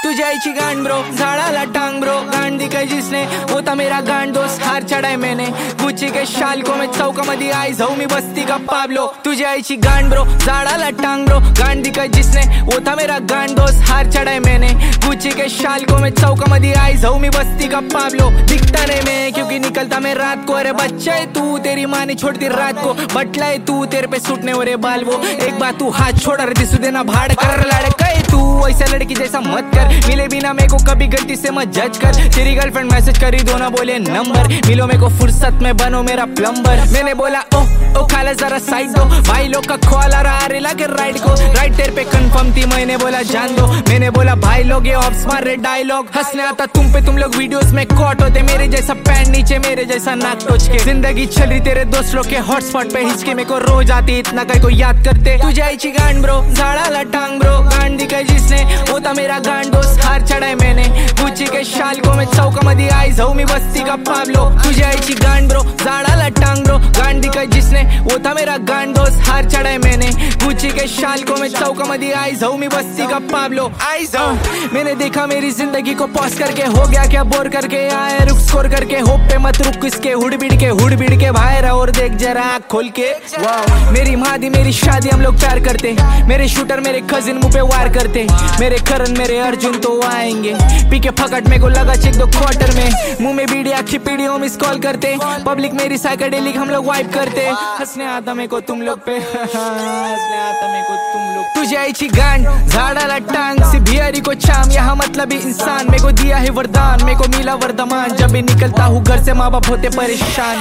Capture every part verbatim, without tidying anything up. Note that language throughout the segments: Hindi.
तुझ्या आईची गांड ब्रो, झाडाला टांग ब्रो, गांड दिखाई जिसने होता मेरा गांड दोस्त, हार चढ़ाए मैंने गुच्ची के शाल को, मैं चौकामध्ये आई जाऊ मी बस्ती का पाब्लो. तुझ्या आईची गांड ब्रो, झाडाला टांग ब्रो, गांड दिखाई जिसने होता मेरा गांड दोस्त, हार चढ़ाए मैंने गुच्ची के शाल को, मैं चौकामध्ये आई जाऊ मी बस्ती का पाब्लो. दिखता नहीं मैं क्योंकि निकलता मैं रात को, अरे बच्चा है तू तेरी माँ ने छोड़ दी रात को, बटला है तू तेरे पे सूटने हो रे बाल वो, एक बार तू हाथ छोड़ रही दिसू देना भाड़ कर लड़का है तू, ऐसा लड़की जैसा मत कर, मिले बिना मेरे को कभी गलती से मत जज कर, तेरी गर्लफ्रेंड मैसेज करी दो ना बोले नंबर, मिलो मेरे को फुर्सत में बनो मेरा प्लम्बर. मैंने बोला ओ ओ खाला जरा साइड दो, भाई लोग का खोला रहा रे लगे राइड को, राइड तेरे पे कंफर्म थी, मैंने बोला जान दो, मैंने बोला भाई लोग ये ऑफ मार रहे डायलॉग, हंसने आता तुम पे तुम लोग वीडियोस में कॉट होते, मेरे जैसा पैंट नीचे मेरे जैसा नाक टोच के, जिंदगी चल रही तेरे दोस्त लोग के हॉटस्पॉट पे, हिचके मेरे को रोज आती इतना कहीं को याद करते. तुझ्या आईची गांड ब्रो, झाडाला टांग ब्रो, गांड दिखाई जिसने होता मेरा गांड दोस्त, हार चढ़ाए मैंने गुच्ची के शाल को, मैं चौकामध्ये आई जाऊ मी बस्ती का पाब्लो. तुझ्या आईची गांड ब्रो, झाडाला टांग ब्रो, गांड दिखाई जिसने होता मेरा गांड दोस्त, हार चढ़ाए मैंने गुच्ची के शाल को, मैं चौकामध्ये आई जाऊ मी बस्ती का पाब्लो. आई जाऊ मैंने देखा मेरी जिंदगी को पॉज करके, हो गया क्या बोर करके, आए रुक स्कोर करके, होप पे मत रुक किसके, हुड़ बिड़ के हुड़ बिड़ के बाहर और देख जरा आँख खोल के. वाह मेरी मादी मेरी शादी हम लोग प्यार करते, मेरे शूटर मेरे कजिन मुंह पे वार करते, मेरे करण मेरे अर्जुन तो आएंगे, पी के फकट में को लगा चेक दो क्वार्टर में, मुंह में बीड़ी आखी पीढ़ियों मिस कॉल करते, पब्लिक मेरी साइकेडेलिक हम लोग वाइप करते, हंसने आता मेरे को तुम लोग पे, हंसने आता मेरे को तुम लोग. तुझ्या आईची गांड, झाडाला टांग से भियारी को चाम, यहाँ मतलब ही इंसान, मेरे को दिया है वरदान, मेरे को मिला वर्धमान, जब भी निकलता हूँ घर से माँ बाप होते परेशान.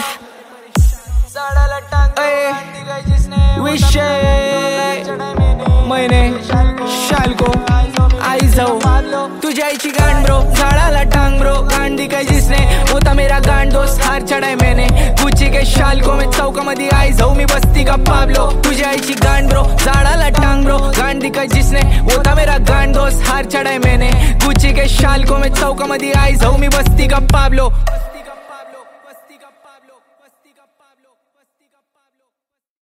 विषय मैंने शाल को आई जाऊ. तुझ्या आईची गांड ब्रो, झाडाला टांग ब्रो, गांड दिखाई जिसने होता मेरा गांड दोस्त, हार चढ़ाए मैंने गुच्ची के शाल को, मैं चौकामध्ये आई जाऊ मी बस्ती का पाब्लो. तुझ्या आईची गांड ब्रो, झाडाला टांग ब्रो, गांड दिखाई जिसने होता मेरा गांड दोस्त, हार चढ़ाए मैंने गुच्ची के शाल को, मैं चौकामध्ये आई जाऊ मी बस्ती का पाब्लो.